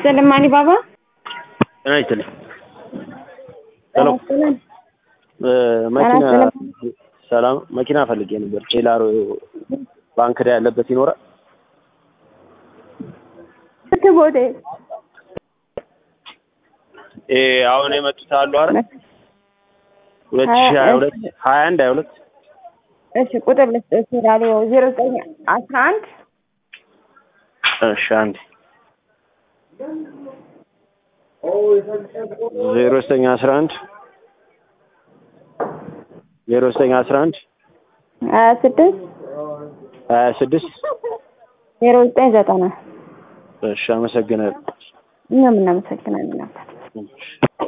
Selemani Baba? አይችል ሰላም መኪና ሰላም መኪና ፈልጌ ነበር። ቼላሮ ባንክ ላይ ያለበት ይኖራል? ትቦቴ አሁን የመጡት አሉ አይደል? 2022 21 22 እሺ ቁጥር ልስጥህ ይላል 0911 እሺ አንዴ 0911 26 0990 እሺ አመሰግናለሁ። እኛም እናመሰግናለን።